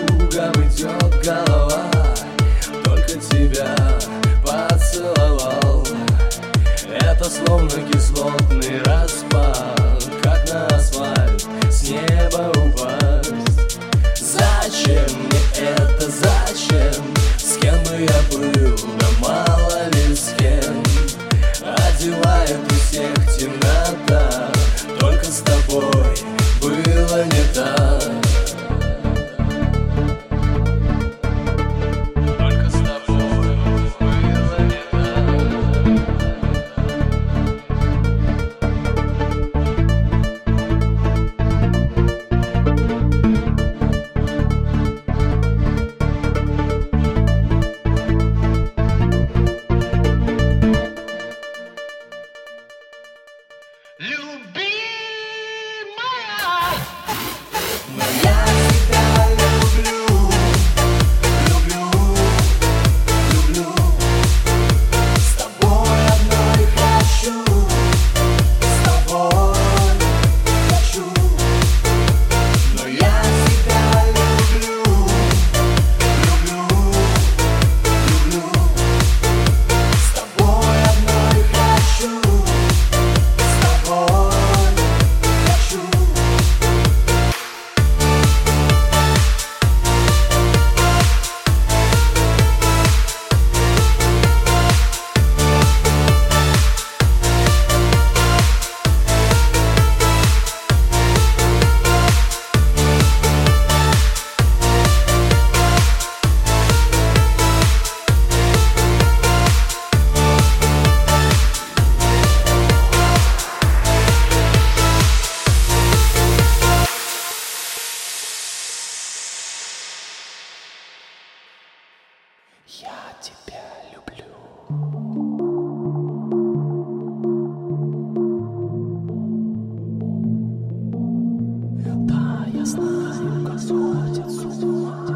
кругом идет голова. Только тебя поцеловал. Это словно кислотный распад, как на асфальт с неба упасть. Зачем мне это, зачем? С кем бы я был, да мало ли с кем. Одевает у всех темнота, только с тобой было не так. Только с тобой было не Я тебя люблю. Да, я знаю, как сходит с ума.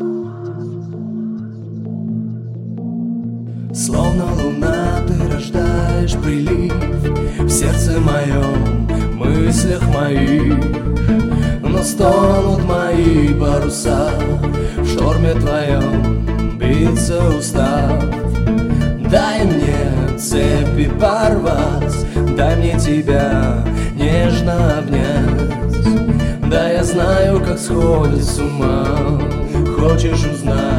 Словно луна ты рождаешь прилив в сердце моем, в мыслях моих. Но стонут мои паруса в шторме твоем, биться устав. Дай мне цепи порвать, дай мне тебя нежно обнять. Да, я знаю, как сходит с ума. Хочешь узнать?